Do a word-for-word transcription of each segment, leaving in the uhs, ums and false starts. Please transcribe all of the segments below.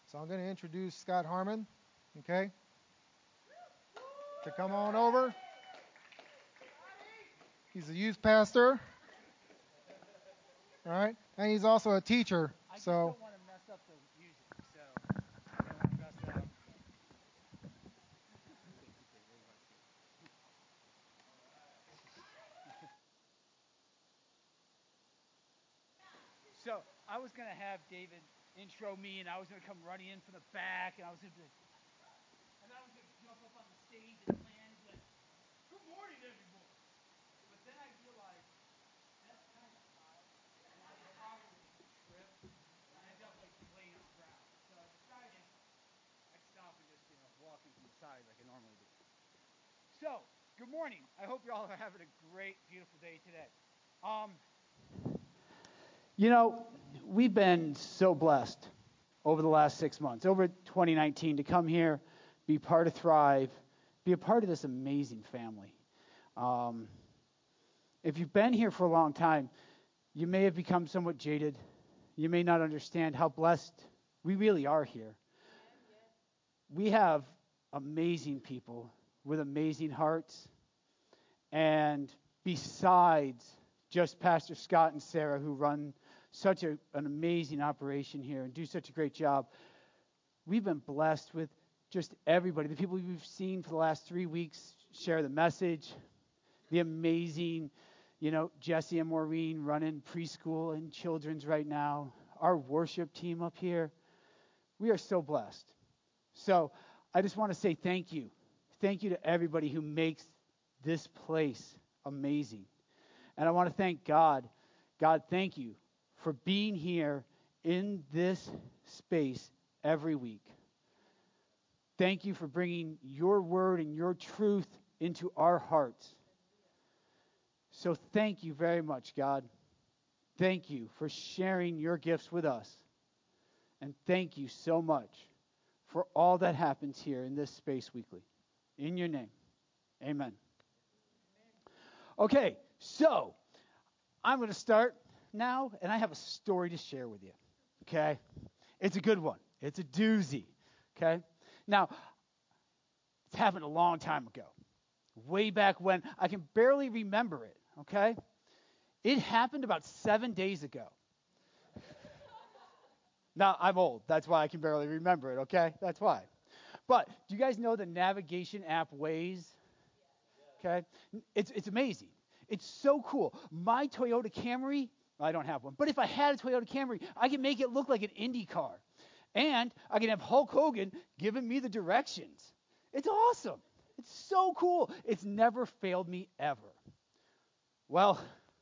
So I'm going to introduce Scott Harmon, okay, to come on over. He's a youth pastor, all right, and he's also a teacher. I just so don't want to mess up the music, so I don't want to mess that up. So I was going to have David intro me, and I was going to come running in from the back, and I was going to be like, and I was going to jump up on the stage and land and be like, good morning, everyone. But then I realized that's kind of high, and I would probably trip and end up like laying on the ground. So I decided I'd stop and just, you know, walk into the side like I normally do. So, good morning. I hope you all are having a great, beautiful day today. Um, you know, we've been so blessed over the last six months, over twenty nineteen, to come here, be part of Thrive, be a part of this amazing family. Um, if you've been here for a long time, you may have become somewhat jaded. You may not understand how blessed we really are here. We have amazing people with amazing hearts. And besides just Pastor Scott and Sarah, who run such a, an amazing operation here and do such a great job, we've been blessed with just everybody. The people we've seen for the last three weeks share the message, the amazing, you know, Jesse and Maureen running preschool and children's right now, our worship team up here. We are so blessed. So I just want to say thank you. Thank you to everybody who makes this place amazing. And I want to thank God. God, thank you for being here in this space every week. Thank you for bringing your word and your truth into our hearts. So thank you very much, God. Thank you for sharing your gifts with us. And thank you so much for all that happens here in this space weekly. In your name, amen. Okay, so I'm going to start now, and I have a story to share with you, okay? It's a good one. It's a doozy, okay? Now, it's happened a long time ago, way back when. I can barely remember it, okay? It happened about seven days ago. Now, I'm old. That's why I can barely remember it, okay? That's why. But do you guys know the navigation app Waze? Okay? It's it's amazing. It's so cool. My Toyota Camry, I don't have one, but if I had a Toyota Camry, I can make it look like an Indy car. And I can have Hulk Hogan giving me the directions. It's awesome. It's so cool. It's never failed me ever. Well,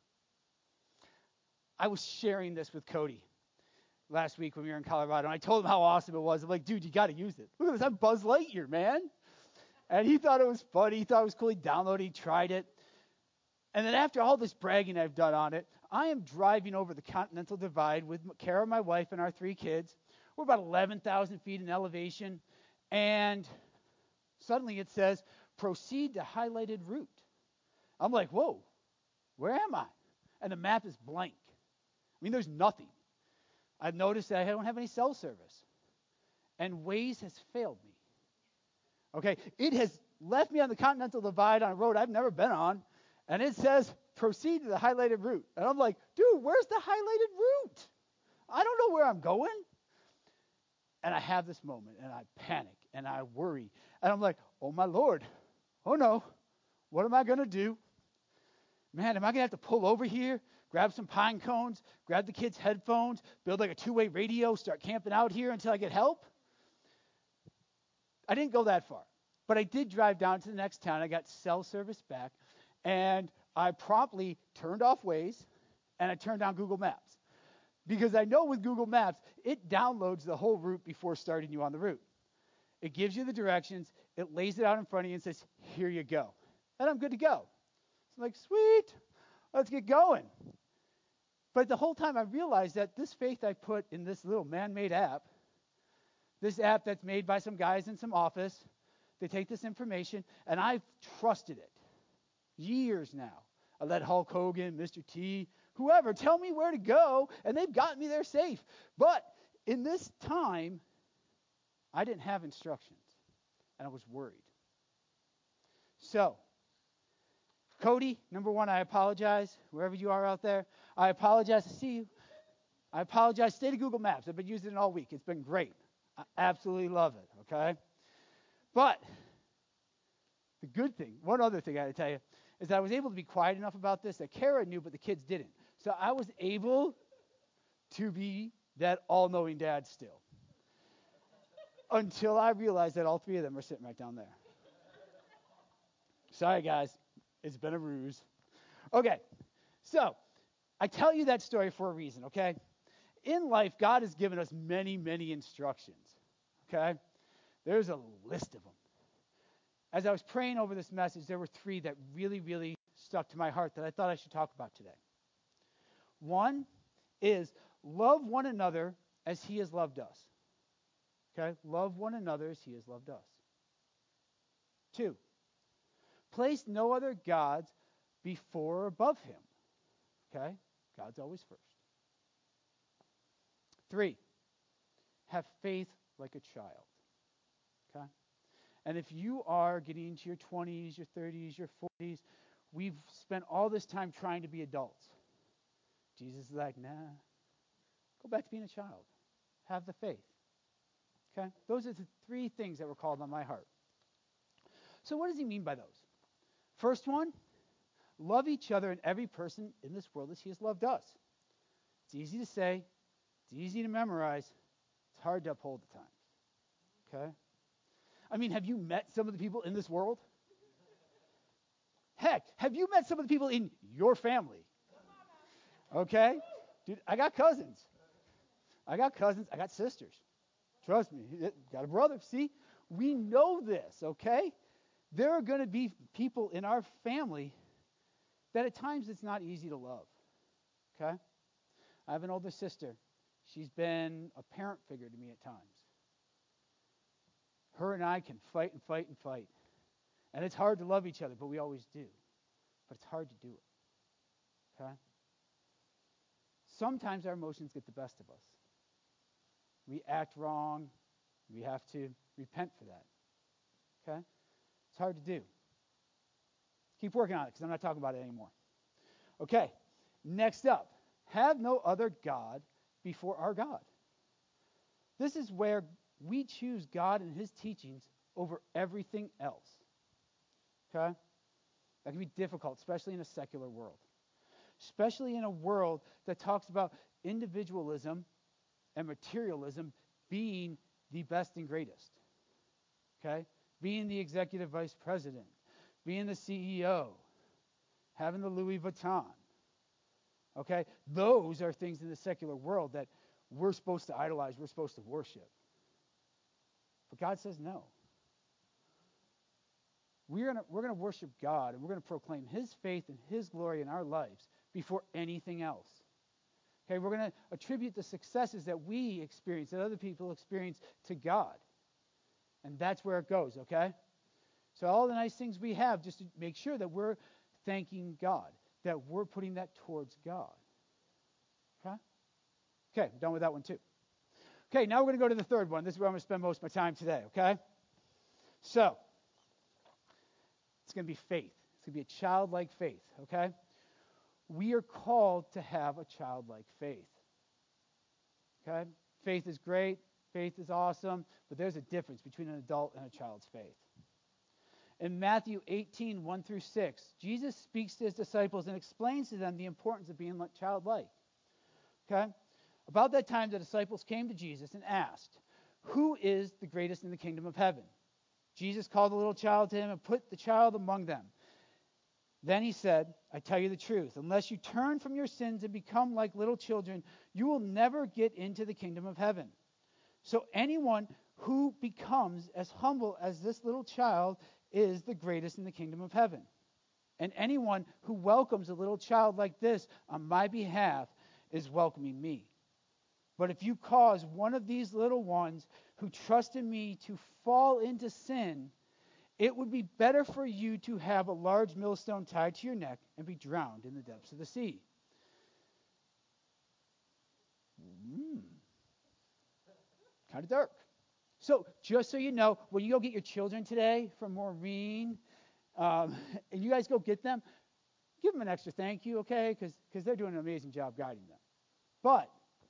I was sharing this with Cody last week when we were in Colorado, and I told him how awesome it was. I'm like, dude, you got to use it. Look at this. I'm Buzz Lightyear, man. And he thought it was funny. He thought it was cool. He downloaded it. He tried it. And then after all this bragging I've done on it, I am driving over the Continental Divide with Kara, my wife, and our three kids. We're about eleven thousand feet in elevation. And suddenly it says, proceed to highlighted route. I'm like, whoa, where am I? And the map is blank. I mean, there's nothing. I've noticed that I don't have any cell service. And Waze has failed me. Okay, it has left me on the Continental Divide on a road I've never been on, and it says, proceed to the highlighted route. And I'm like, dude, where's the highlighted route? I don't know where I'm going. And I have this moment, and I panic, and I worry. And I'm like, oh, my Lord. Oh, no. What am I going to do? Man, am I going to have to pull over here, grab some pine cones, grab the kids' headphones, build like a two-way radio, start camping out here until I get help? I didn't go that far. But I did drive down to the next town. I got cell service back, and I promptly turned off Waze, and I turned on Google Maps. Because I know with Google Maps, it downloads the whole route before starting you on the route. It gives you the directions, it lays it out in front of you and says, here you go. And I'm good to go. So I'm like, sweet, let's get going. But the whole time I realized that this faith I put in this little man-made app, this app that's made by some guys in some office, they take this information, and I've trusted it years now. I let Hulk Hogan, Mister T, whoever tell me where to go, and they've gotten me there safe. But in this time, I didn't have instructions, and I was worried. So, Cody, number one, I apologize. Wherever you are out there, I apologize to see you. I apologize. Stay to Google Maps. I've been using it all week. It's been great. I absolutely love it, okay? But the good thing, one other thing I got to tell you, is that I was able to be quiet enough about this that Kara knew, but the kids didn't. So I was able to be that all-knowing dad still. Until I realized that all three of them are sitting right down there. Sorry, guys. It's been a ruse. Okay, so I tell you that story for a reason, okay? In life, God has given us many, many instructions, okay? There's a list of them. As I was praying over this message, there were three that really, really stuck to my heart that I thought I should talk about today. One is love one another as he has loved us. Okay? Love one another as he has loved us. Two, place no other gods before or above him. Okay? God's always first. Three, have faith like a child. Okay? And if you are getting into your twenties, your thirties, your forties, we've spent all this time trying to be adults. Jesus is like, nah, go back to being a child. Have the faith. Okay? Those are the three things that were called on my heart. So what does he mean by those? First one, love each other and every person in this world as he has loved us. It's easy to say. It's easy to memorize. It's hard to uphold at times. Okay? I mean, have you met some of the people in this world? Heck, have you met some of the people in your family? Okay? Dude, I got cousins. I got cousins. I got sisters. Trust me. Got a brother. See? We know this, okay? There are going to be people in our family that at times it's not easy to love. Okay? I have an older sister. She's been a parent figure to me at times. Her and I can fight and fight and fight. And it's hard to love each other, but we always do. But it's hard to do it. Okay? Sometimes our emotions get the best of us. We act wrong. We have to repent for that. Okay? It's hard to do. Keep working on it because I'm not talking about it anymore. Okay. Next up, have no other God before our God. This is where we choose God and his teachings over everything else. Okay? That can be difficult, especially in a secular world. Especially in a world that talks about individualism and materialism being the best and greatest. Okay? Being the executive vice president, being the C E O, having the Louis Vuitton. Okay? Those are things in the secular world that we're supposed to idolize, we're supposed to worship. But God says no. We're going we're going to worship God, and we're going to proclaim his faith and his glory in our lives before anything else. Okay, we're going to attribute the successes that we experience, that other people experience, to God. And that's where it goes, okay? So all the nice things we have, just to make sure that we're thanking God, that we're putting that towards God. Okay? Okay, done with that one too. Okay, now we're going to go to the third one. This is where I'm going to spend most of my time today, okay? So, it's going to be faith. It's going to be a childlike faith, okay? We are called to have a childlike faith. Okay? Faith is great. Faith is awesome. But there's a difference between an adult and a child's faith. In Matthew eighteen, one through six, Jesus speaks to his disciples and explains to them the importance of being childlike. Okay? About that time, the disciples came to Jesus and asked, "Who is the greatest in the kingdom of heaven?" Jesus called the little child to him and put the child among them. Then he said, "I tell you the truth, unless you turn from your sins and become like little children, you will never get into the kingdom of heaven. So anyone who becomes as humble as this little child is the greatest in the kingdom of heaven. And anyone who welcomes a little child like this on my behalf is welcoming me. But if you cause one of these little ones who trust in me to fall into sin, it would be better for you to have a large millstone tied to your neck and be drowned in the depths of the sea." Mm. Kind of dark. So just so you know, when you go get your children today from Maureen, um, and you guys go get them, give them an extra thank you, okay? Because because they're doing an amazing job guiding them. But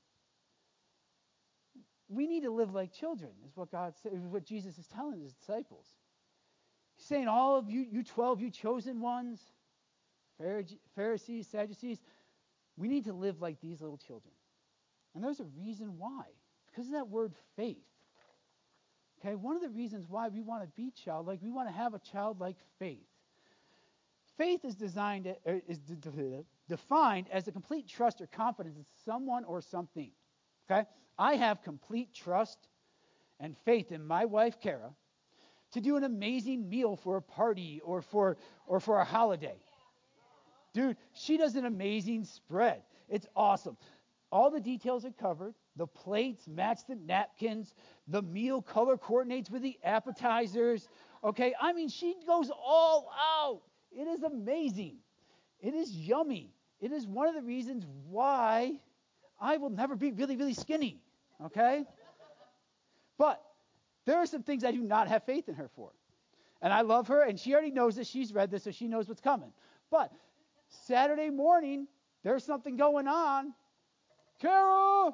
we need to live like children, is what God said, is what Jesus is telling his disciples. He's saying, all of you, you twelve, you chosen ones, Pharisees, Sadducees, we need to live like these little children. And there's a reason why. Because of that word faith. Okay, one of the reasons why we want to be childlike, we want to have a childlike faith. Faith is designed is defined as a complete trust or confidence in someone or something. Okay? I have complete trust and faith in my wife Kara to do an amazing meal for a party or for or for a holiday. Dude, she does an amazing spread. It's awesome. All the details are covered. The plates match the napkins. The meal color coordinates with the appetizers. Okay, I mean, she goes all out. It is amazing. It is yummy. It is one of the reasons why I will never be really, really skinny. Okay? But there are some things I do not have faith in her for. And I love her, and she already knows this. She's read this, so she knows what's coming. But Saturday morning, there's something going on. Kara!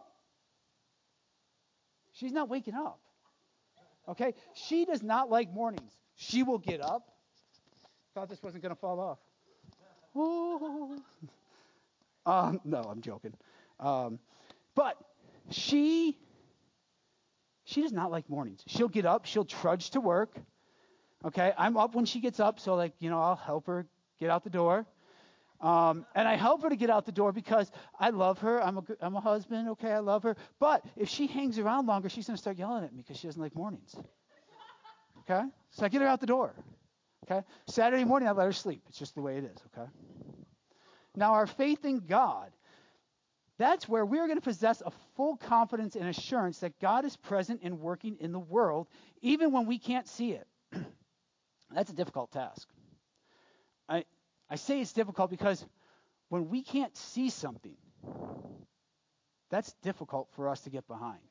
She's not waking up. Okay? She does not like mornings. She will get up. Thought this wasn't going to fall off. Ooh. Um, no, I'm joking. Um, but she, she does not like mornings. She'll get up. She'll trudge to work. Okay? I'm up when she gets up, so, like, you know, I'll help her get out the door. Um, and I help her to get out the door because I love her. I'm a, I'm a husband. Okay, I love her. But if she hangs around longer, she's going to start yelling at me because she doesn't like mornings. Okay? So I get her out the door. Okay? Saturday morning, I let her sleep. It's just the way it is. Okay? Now, our faith in God, that's where we're going to possess a full confidence and assurance that God is present and working in the world, even when we can't see it. That's a difficult task. I I say it's difficult because when we can't see something, that's difficult for us to get behind.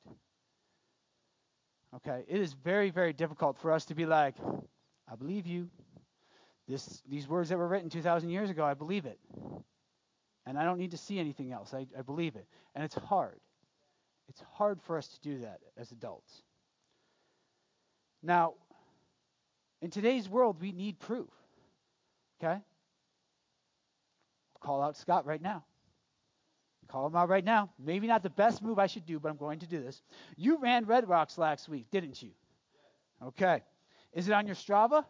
Okay? It is very, very difficult for us to be like, I believe you. This, these words that were written two thousand years ago, I believe it. And I don't need to see anything else. I, I believe it. And it's hard. It's hard for us to do that as adults. Now, in today's world, we need proof. Okay? Call out Scott right now. Call him out right now. Maybe not the best move I should do, but I'm going to do this. You ran Red Rocks last week, didn't you? Okay. Is it on your Strava?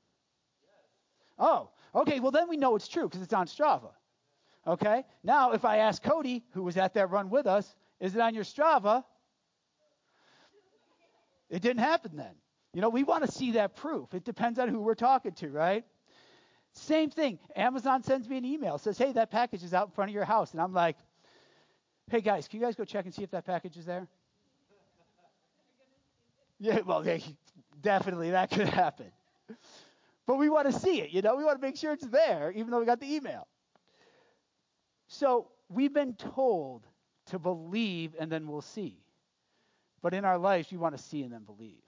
Oh, okay. Well, then we know it's true because it's on Strava. Okay. Now, if I ask Cody, who was at that run with us, is it on your Strava? It didn't happen then. You know, we want to see that proof. It depends on who we're talking to, right? Same thing. Amazon sends me an email, says, hey, that package is out in front of your house. And I'm like, hey, guys, can you guys go check and see if that package is there? Yeah, well, yeah, definitely that could happen. But we want to see it, you know. We want to make sure it's there, even though we got the email. So we've been told to believe and then we'll see. But in our lives, we want to see and then believe.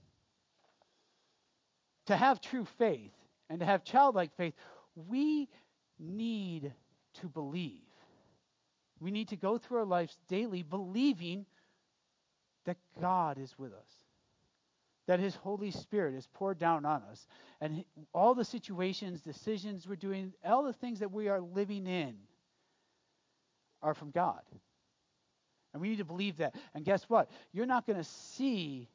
To have true faith and to have childlike faith, we need to believe. We need to go through our lives daily believing that God is with us, that his Holy Spirit is poured down on us, and all the situations, decisions we're doing, all the things that we are living in are from God. And we need to believe that. And guess what? You're not going to see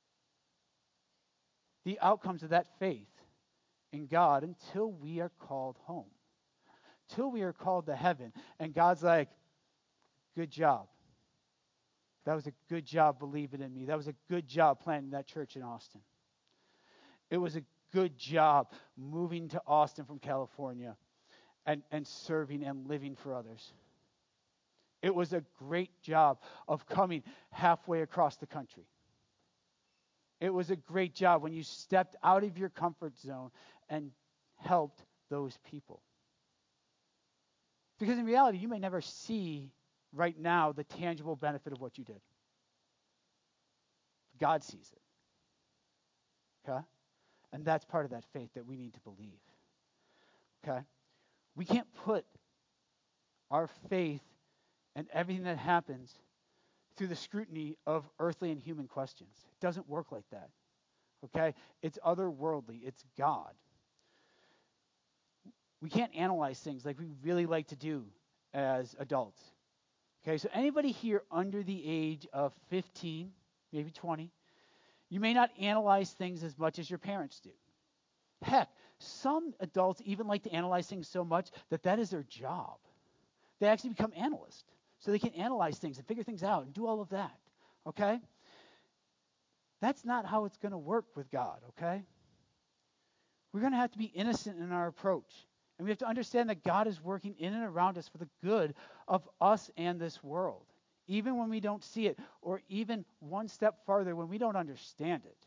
the outcomes of that faith in God until we are called home, till we are called to heaven. And God's like, good job. That was a good job believing in me. That was a good job planting that church in Austin. It was a good job moving to Austin from California and, and serving and living for others. It was a great job of coming halfway across the country. It was a great job when you stepped out of your comfort zone and helped those people. Because in reality, you may never see right now the tangible benefit of what you did. God sees it. Okay? And that's part of that faith that we need to believe. Okay? We can't put our faith and everything that happens through the scrutiny of earthly and human questions. It doesn't work like that. Okay? It's otherworldly. It's God. We can't analyze things like we really like to do as adults. Okay, so anybody here under the age of fifteen, maybe twenty, you may not analyze things as much as your parents do. Heck, some adults even like to analyze things so much that that is their job. They actually become analysts, so they can analyze things and figure things out and do all of that. Okay? That's not how it's going to work with God, okay? We're going to have to be innocent in our approach. And we have to understand that God is working in and around us for the good of us and this world, even when we don't see it, or even one step farther when we don't understand it.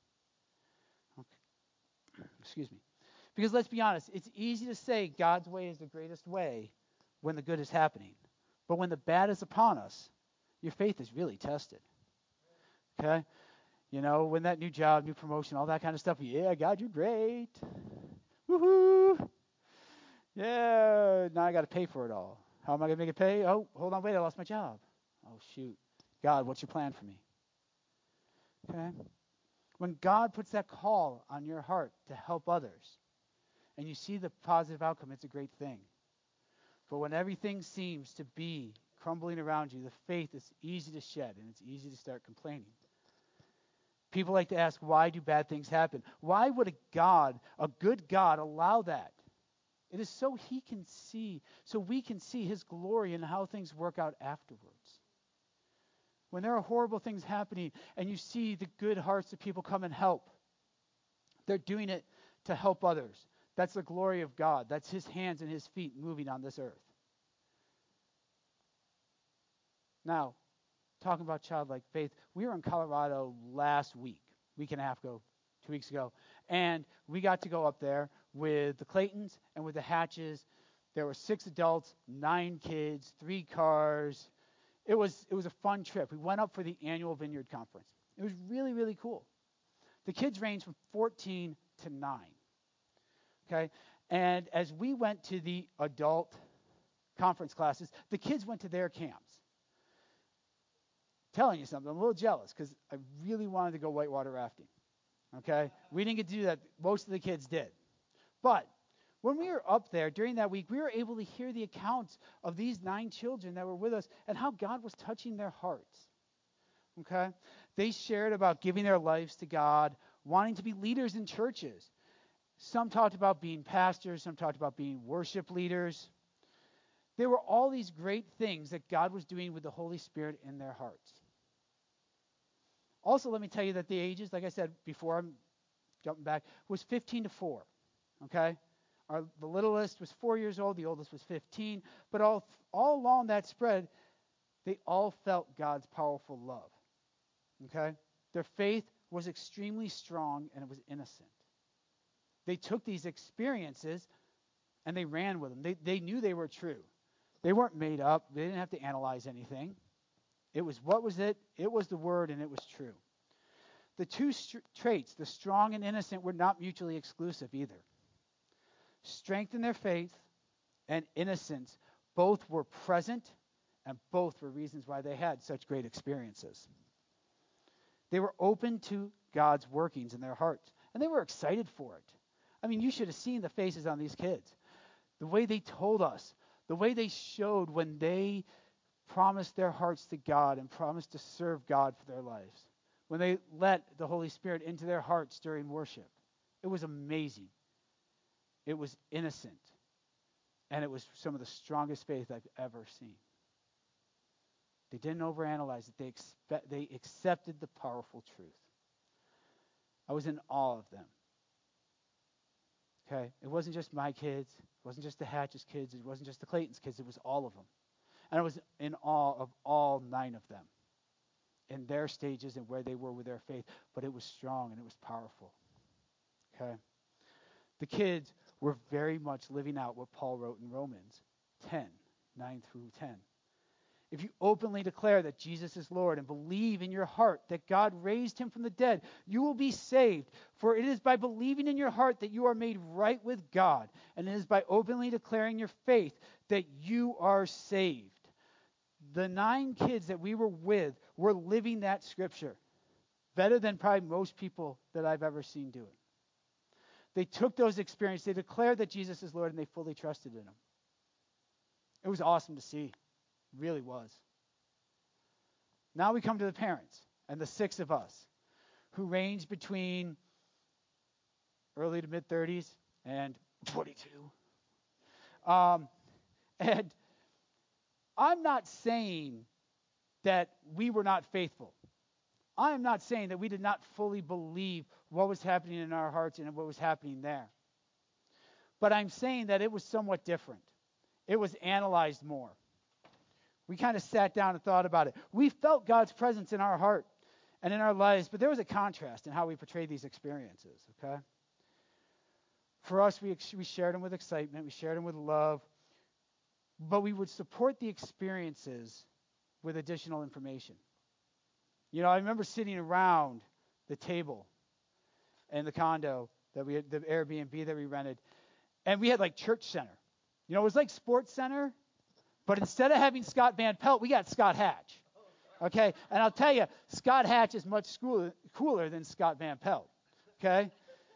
Okay. Excuse me. Because let's be honest, it's easy to say God's way is the greatest way when the good is happening. But when the bad is upon us, your faith is really tested. Okay? You know, when that new job, new promotion, all that kind of stuff, yeah, God, you're great. Woohoo! Yeah, now I got to pay for it all. How am I going to make it pay? Oh, hold on, wait, I lost my job. Oh, shoot. God, what's your plan for me? Okay? When God puts that call on your heart to help others, and you see the positive outcome, it's a great thing. But when everything seems to be crumbling around you, the faith is easy to shed, and it's easy to start complaining. People like to ask, why do bad things happen? Why would a God, a good God, allow that? It is so he can see, so we can see his glory and how things work out afterwards. When there are horrible things happening and you see the good hearts of people come and help, they're doing it to help others. That's the glory of God. That's his hands and his feet moving on this earth. Now, talking about childlike faith, we were in Colorado last week, week and a half ago, two weeks ago, and we got to go up there with the Claytons and with the Hatches. There were six adults, nine kids, three cars. It was it was a fun trip. We went up for the annual Vineyard Conference. It was really, really cool. The kids ranged from fourteen to nine. Okay? And as we went to the adult conference classes, the kids went to their camps. Telling you something, I'm a little jealous because I really wanted to go whitewater rafting. Okay? We didn't get to do that. Most of the kids did. But when we were up there during that week, we were able to hear the accounts of these nine children that were with us and how God was touching their hearts. Okay? They shared about giving their lives to God, wanting to be leaders in churches. Some talked about being pastors. Some talked about being worship leaders. There were all these great things that God was doing with the Holy Spirit in their hearts. Also, let me tell you that the ages, like I said before, I'm jumping back, was fifteen to four. Okay? Our, the littlest was four years old. The oldest was fifteen. But all, all along that spread, they all felt God's powerful love. Okay? Their faith was extremely strong and it was innocent. They took these experiences and they ran with them. They, they knew they were true. They weren't made up. They didn't have to analyze anything. It was what was it? It was the word and it was true. The two st- traits, the strong and innocent, were not mutually exclusive either. Strength in their faith and innocence both were present and both were reasons why they had such great experiences. They were open to God's workings in their hearts, and they were excited for it. I mean, you should have seen the faces on these kids. The way they told us, the way they showed when they promised their hearts to God and promised to serve God for their lives. When they let the Holy Spirit into their hearts during worship. It was amazing. It was innocent. And it was some of the strongest faith I've ever seen. They didn't overanalyze it. They, expect, they accepted the powerful truth. I was in awe of them. Okay? It wasn't just my kids. It wasn't just the Hatches kids. It wasn't just the Clayton's kids. It was all of them. And I was in awe of all nine of them in their stages and where they were with their faith. But it was strong and it was powerful. Okay? The kids were very much living out what Paul wrote in Romans ten, nine through ten. if you openly declare that Jesus is Lord and believe in your heart that God raised him from the dead, you will be saved. For it is by believing in your heart that you are made right with God, and it is by openly declaring your faith that you are saved. The nine kids that we were with were living that scripture better than probably most people that I've ever seen do it. They took those experiences, they declared that Jesus is Lord, and they fully trusted in him. It was awesome to see. It really was. Now we come to the parents and the six of us who range between early to mid-thirties and forty-two. Um, and I'm not saying that we were not faithful. I am not saying that we did not fully believe what was happening in our hearts and what was happening there. But I'm saying that it was somewhat different. It was analyzed more. We kind of sat down and thought about it. We felt God's presence in our heart and in our lives, but there was a contrast in how we portrayed these experiences, okay? For us, we, we shared them with excitement. We shared them with love. But we would support the experiences with additional information. You know, I remember sitting around the table in the condo that we had, the Airbnb that we rented, and we had like Church Center. You know, it was like Sports Center, but instead of having Scott Van Pelt, we got Scott Hatch. Okay? And I'll tell you, Scott Hatch is much cooler, cooler than Scott Van Pelt. Okay?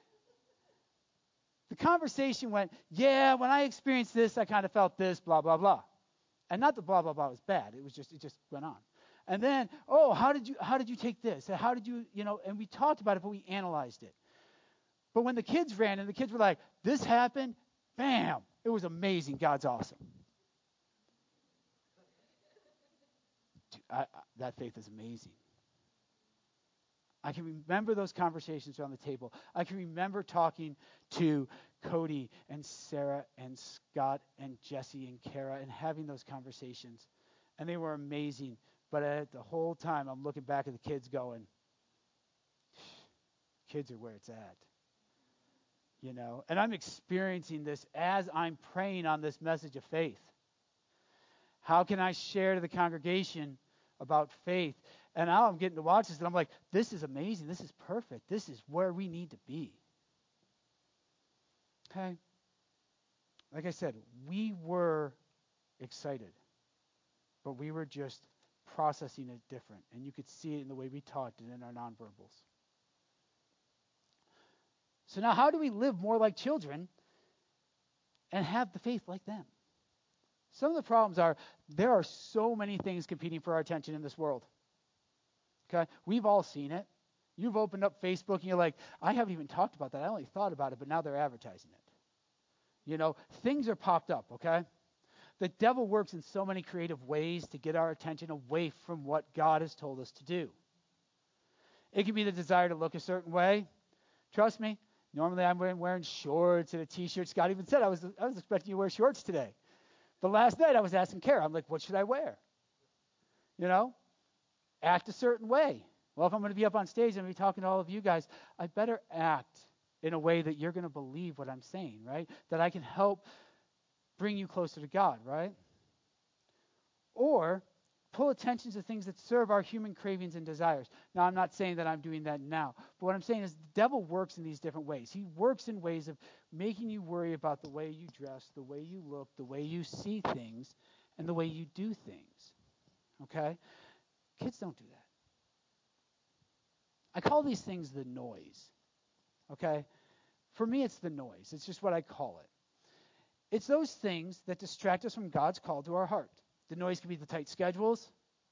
The conversation went, yeah, when I experienced this, I kind of felt this, blah, blah, blah. And not that blah, blah, blah was bad. It was just, it just went on. And then, oh, how did you, how did you take this? How did you, you know, and we talked about it, but we analyzed it. But when the kids ran and the kids were like, this happened, bam, it was amazing. God's awesome. Dude, I, I, that faith is amazing. I can remember those conversations around the table. I can remember talking to Cody and Sarah and Scott and Jesse and Kara and having those conversations. And they were amazing. But at the whole time, I'm looking back at the kids going, kids are where it's at. You know, and I'm experiencing this as I'm praying on this message of faith. How can I share to the congregation about faith? And now I'm getting to watch this, and I'm like, this is amazing. This is perfect. This is where we need to be. Okay? Like I said, we were excited, but we were just processing it different. And you could see it in the way we talked and in our nonverbals. So now how do we live more like children and have the faith like them? Some of the problems are there are so many things competing for our attention in this world. Okay? We've all seen it. You've opened up Facebook and you're like, I haven't even talked about that. I only thought about it, but now they're advertising it. You know, things are popped up, okay? The devil works in so many creative ways to get our attention away from what God has told us to do. It can be the desire to look a certain way. Trust me, normally I'm wearing shorts and a T-shirt. Scott even said I was I was expecting you to wear shorts today. But last night I was asking Kara, I'm like, what should I wear? You know? Act a certain way. Well, if I'm going to be up on stage and I'm going to be talking to all of you guys, I better act in a way that you're going to believe what I'm saying, right? That I can help bring you closer to God, right? Or pull attention to things that serve our human cravings and desires. Now, I'm not saying that I'm doing that now, but what I'm saying is the devil works in these different ways. He works in ways of making you worry about the way you dress, the way you look, the way you see things, and the way you do things, okay? Kids don't do that. I call these things the noise, okay? For me, it's the noise. It's just what I call it. It's those things that distract us from God's call to our heart. The noise can be the tight schedules.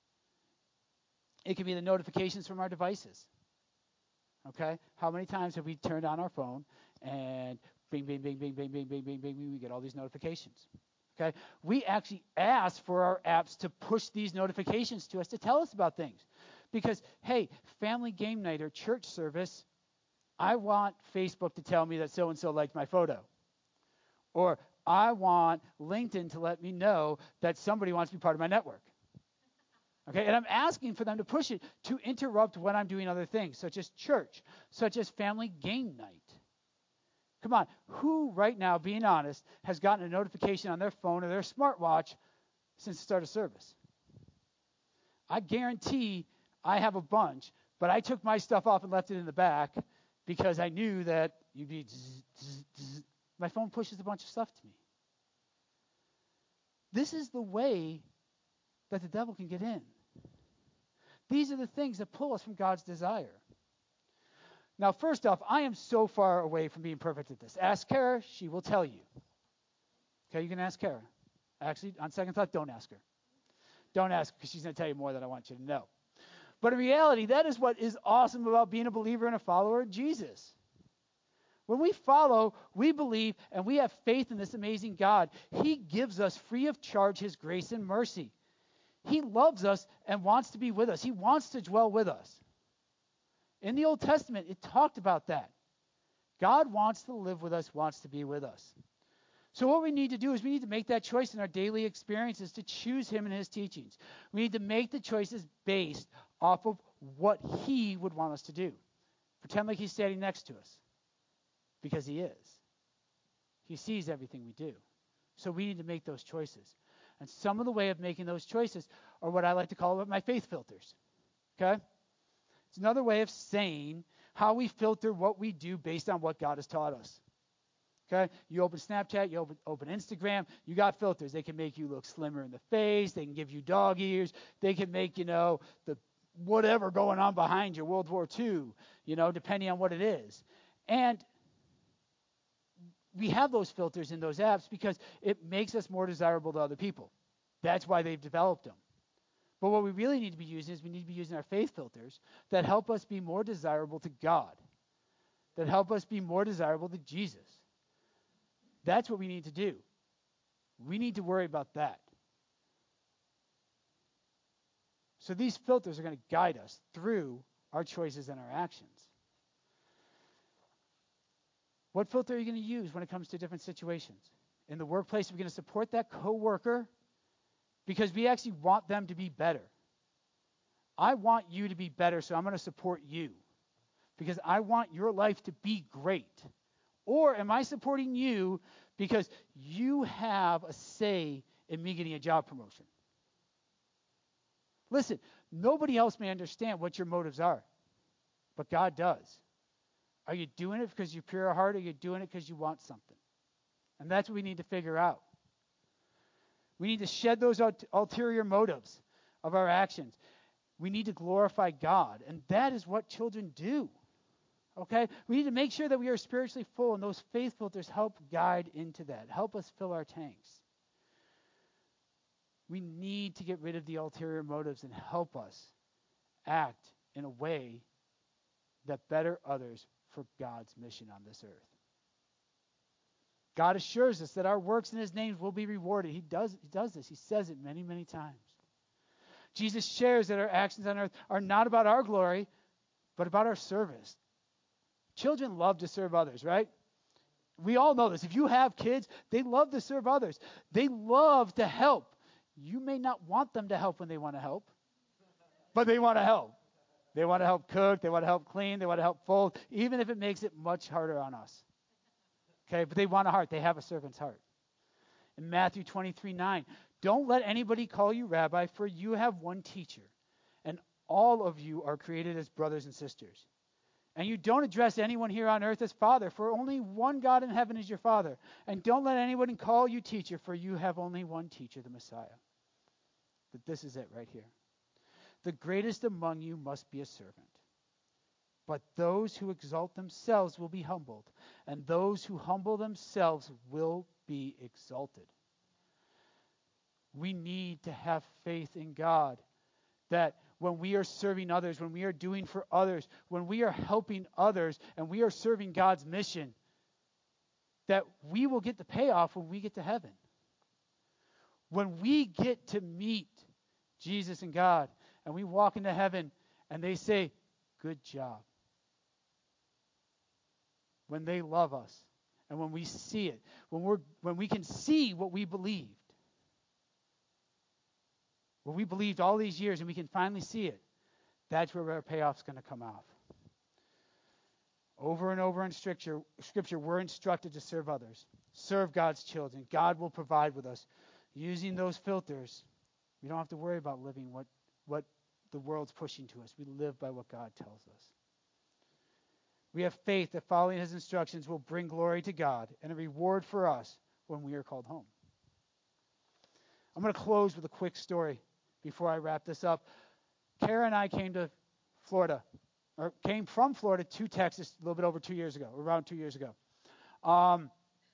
It can be the notifications from our devices, okay? How many times have we turned on our phone and bing, bing, bing, bing, bing, bing, bing, bing, bing, bing, we get all these notifications, okay? We actually ask for our apps to push these notifications to us to tell us about things. Because, hey, family game night or church service, I want Facebook to tell me that so-and-so liked my photo. Or I want LinkedIn to let me know that somebody wants to be part of my network. Okay, and I'm asking for them to push it to interrupt when I'm doing other things, such as church, such as family game night. Come on, who right now, being honest, has gotten a notification on their phone or their smartwatch since the start of service? I guarantee I have a bunch, but I took my stuff off and left it in the back because I knew that you'd be, zzz, zzz, zzz. My phone pushes a bunch of stuff to me. This is the way that the devil can get in. These are the things that pull us from God's desire. Now, first off, I am so far away from being perfect at this. Ask Kara, she will tell you. Okay, you can ask Kara. Actually, on second thought, don't ask her. Don't ask her because she's going to tell you more than I want you to know. But in reality, that is what is awesome about being a believer and a follower of Jesus. When we follow, we believe, and we have faith in this amazing God. He gives us free of charge His grace and mercy. He loves us and wants to be with us. He wants to dwell with us. In the Old Testament, it talked about that. God wants to live with us, wants to be with us. So what we need to do is we need to make that choice in our daily experiences to choose Him and His teachings. We need to make the choices based off of what He would want us to do. Pretend like He's standing next to us, because He is. He sees everything we do. So we need to make those choices. And some of the way of making those choices are what I like to call my faith filters. Okay? It's another way of saying how we filter what we do based on what God has taught us. Okay? You open Snapchat, you open, open Instagram, you got filters. They can make you look slimmer in the face. They can give you dog ears. They can make, you know, the whatever going on behind you, World War Two, you know, depending on what it is. And we have those filters in those apps because it makes us more desirable to other people. That's why they've developed them. But what we really need to be using is we need to be using our faith filters that help us be more desirable to God, that help us be more desirable to Jesus. That's what we need to do. We need to worry about that. So these filters are going to guide us through our choices and our actions. What filter are you going to use when it comes to different situations? In the workplace, we're going to support that coworker because we actually want them to be better. I want you to be better, so I'm going to support you because I want your life to be great. Or am I supporting you because you have a say in me getting a job promotion? Listen, nobody else may understand what your motives are, but God does. Are you doing it because you're pure of heart, or are you doing it because you want something? And that's what we need to figure out. We need to shed those ulterior motives of our actions. We need to glorify God, and that is what children do. Okay? We need to make sure that we are spiritually full, and those faith filters help guide into that, help us fill our tanks. We need to get rid of the ulterior motives and help us act in a way that better others for God's mission on this earth. God assures us that our works in His name will be rewarded. He does, he does this. He says it many, many times. Jesus shares that our actions on earth are not about our glory, but about our service. Children love to serve others, right? We all know this. If you have kids, they love to serve others. They love to help. You may not want them to help when they want to help, but they want to help. They want to help cook. They want to help clean. They want to help fold, even if it makes it much harder on us. Okay, but they want a heart. They have a servant's heart. In Matthew twenty-three nine, don't let anybody call you rabbi, for you have one teacher, and all of you are created as brothers and sisters. And you don't address anyone here on earth as Father, for only one God in heaven is your Father. And don't let anyone call you teacher, for you have only one teacher, the Messiah. But this is it right here. The greatest among you must be a servant. But those who exalt themselves will be humbled, and those who humble themselves will be exalted. We need to have faith in God that when we are serving others, when we are doing for others, when we are helping others, and we are serving God's mission, that we will get the payoff when we get to heaven. When we get to meet Jesus and God, and we walk into heaven, and they say, good job. When they love us, and when we see it, when we're when we can see what we believed, what we believed all these years, and we can finally see it, that's where our payoff's going to come off. Over and over in Scripture, Scripture, we're instructed to serve others, serve God's children. God will provide with us. Using those filters, we don't have to worry about living what, what the world's pushing to us. We live by what God tells us. We have faith that following his instructions will bring glory to God and a reward for us when we are called home. I'm going to close with a quick story before I wrap this up. Kara and I came to Florida, or came from Florida to Texas a little bit over two years ago, around two years ago. Um,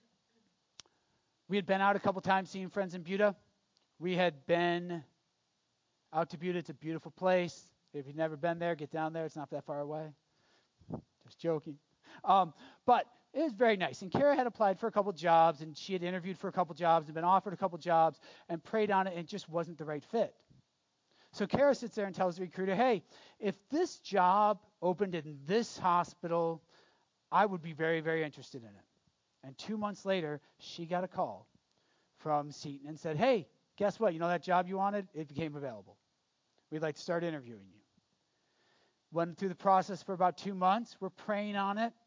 we had been out a couple times seeing friends in Buda. We had been out to Buda. It's a beautiful place. If you've never been there, get down there. It's not that far away. Just joking. Um, but it was very nice. And Kara had applied for a couple jobs, and she had interviewed for a couple jobs and been offered a couple jobs and prayed on it, and it just wasn't the right fit. So Kara sits there and tells the recruiter, hey, if this job opened in this hospital, I would be very, very interested in it. And two months later, she got a call from Seton and said, hey, guess what? You know that job you wanted? It became available. We'd like to start interviewing you. Went through the process for about two months. We're praying on it.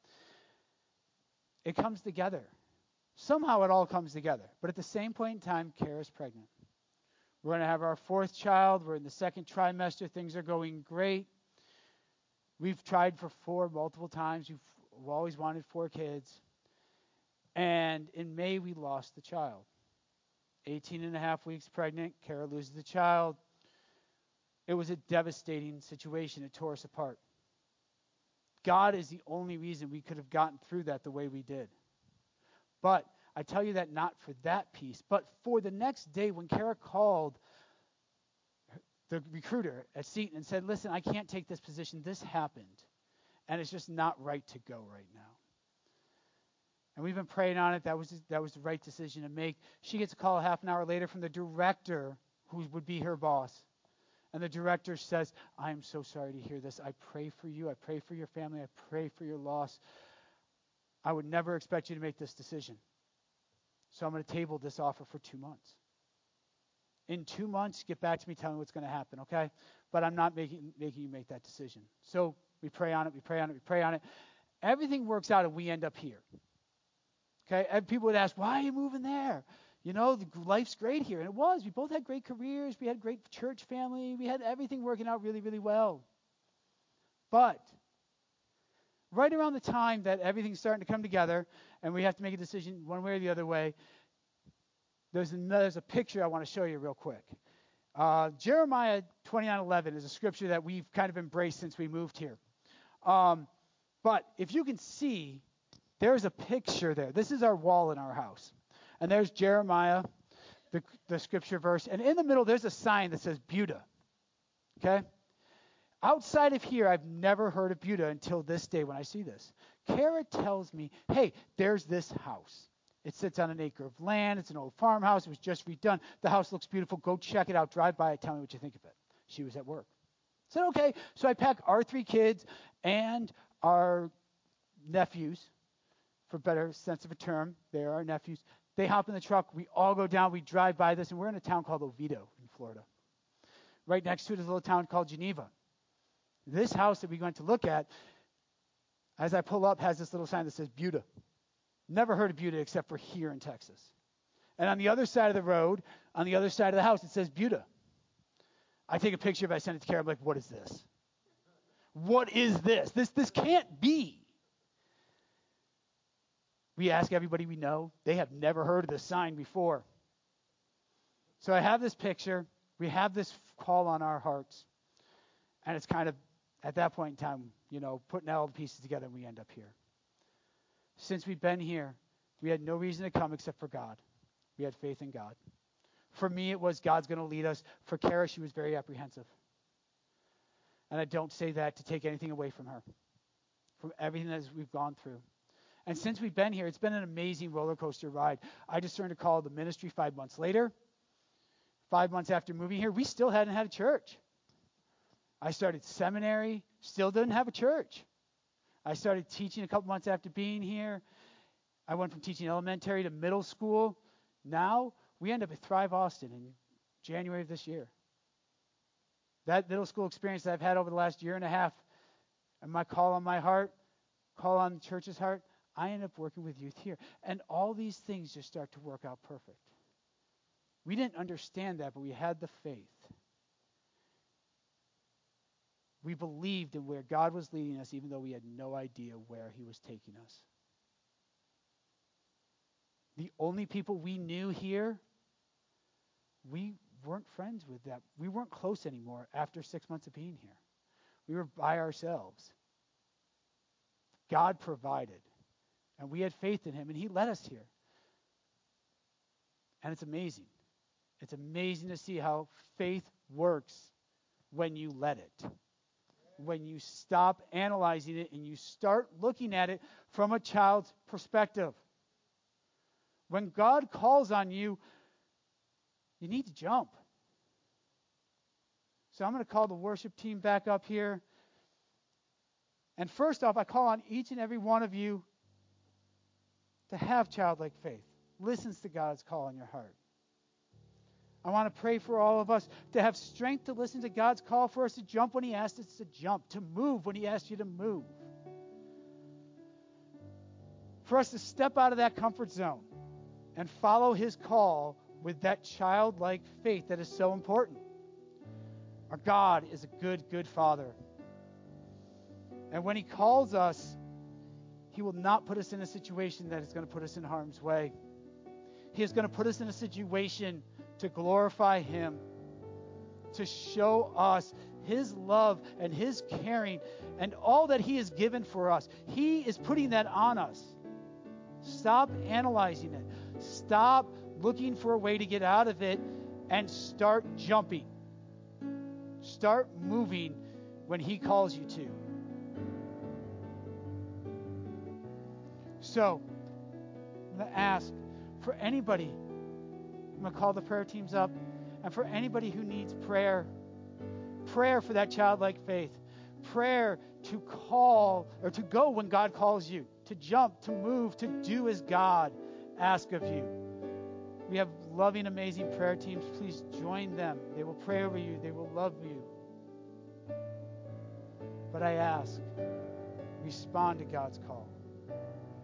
It comes together. Somehow it all comes together. But at the same point in time, Kara's pregnant. We're going to have our fourth child. We're in the second trimester. Things are going great. We've tried for four multiple times. We've, we've always wanted four kids. And in May, we lost the child. eighteen and a half weeks pregnant. Kara loses the child. It was a devastating situation. It tore us apart. God is the only reason we could have gotten through that the way we did. But I tell you that not for that piece, but for the next day when Kara called the recruiter at Seton and said, listen, I can't take this position. This happened. And it's just not right to go right now. And we've been praying on it. That was that was the right decision to make. She gets a call a half an hour later from the director who would be her boss. And the director says, I am so sorry to hear this. I pray for you. I pray for your family. I pray for your loss. I would never expect you to make this decision. So I'm going to table this offer for two months. In two months, get back to me, tell me what's going to happen, okay? But I'm not making making you make that decision. So we pray on it, we pray on it, we pray on it. Everything works out and we end up here. Okay? And people would ask, why are you moving there? You know, the, life's great here. And it was. We both had great careers. We had great church family. We had everything working out really, really well. But right around the time that everything's starting to come together and we have to make a decision one way or the other way, there's, another, there's a picture I want to show you real quick. Uh, Jeremiah twenty-nine eleven is a scripture that we've kind of embraced since we moved here. Um, but if you can see, there's a picture there. This is our wall in our house. And there's Jeremiah, the, the scripture verse. And in the middle, there's a sign that says Buda. Okay? Outside of here, I've never heard of Buda until this day when I see this. Kara tells me, hey, there's this house. It sits on an acre of land. It's an old farmhouse. It was just redone. The house looks beautiful. Go check it out. Drive by it. Tell me what you think of it. She was at work. I said, okay. So I pack our three kids and our nephews, for better sense of a term. They are our nephews. They hop in the truck. We all go down. We drive by this. And we're in a town called Oviedo in Florida. Right next to it is a little town called Geneva. This house that we went to look at, as I pull up, has this little sign that says Buda. Never heard of Buda except for here in Texas. And on the other side of the road, on the other side of the house, it says Buda. I take a picture of it, I send it to Kara. I'm like, what is this? What is this? This this can't be. We ask everybody we know. They have never heard of this sign before. So I have this picture. We have this call on our hearts. And it's kind of, at that point in time, you know, putting all the pieces together, and we end up here. Since we've been here, we had no reason to come except for God. We had faith in God. For me, it was God's going to lead us. For Kara, she was very apprehensive. And I don't say that to take anything away from her, from everything that we've gone through. And since we've been here, it's been an amazing roller coaster ride. I just turned a call to the ministry five months later. Five months after moving here, we still hadn't had a church. I started seminary, still didn't have a church. I started teaching a couple months after being here. I went from teaching elementary to middle school. Now we end up at Thrive Austin in January of this year. That middle school experience that I've had over the last year and a half, and my call on my heart, call on the church's heart, I end up working with youth here. And all these things just start to work out perfect. We didn't understand that, but we had the faith. We believed in where God was leading us, even though we had no idea where he was taking us. The only people we knew here, we weren't friends with them. We weren't close anymore after six months of being here. We were by ourselves. God provided. And we had faith in him, and he led us here. And it's amazing. It's amazing to see how faith works when you let it. When you stop analyzing it and you start looking at it from a child's perspective. When God calls on you, you need to jump. So I'm going to call the worship team back up here. And first off, I call on each and every one of you to have childlike faith. Listens to God's call in your heart. I want to pray for all of us to have strength to listen to God's call for us to jump when he asks us to jump, to move when he asks you to move. For us to step out of that comfort zone and follow his call with that childlike faith that is so important. Our God is a good, good Father. And when he calls us, he will not put us in a situation that is going to put us in harm's way. He is going to put us in a situation to glorify him, to show us his love and his caring and all that he has given for us. He is putting that on us. Stop analyzing it. Stop looking for a way to get out of it and start jumping. Start moving when he calls you to. So, I'm going to ask for anybody, I'm going to call the prayer teams up, and for anybody who needs prayer, prayer for that childlike faith, prayer to call or to go when God calls you, to jump, to move, to do as God asks of you. We have loving, amazing prayer teams. Please join them. They will pray over you. They will love you. But I ask, respond to God's call.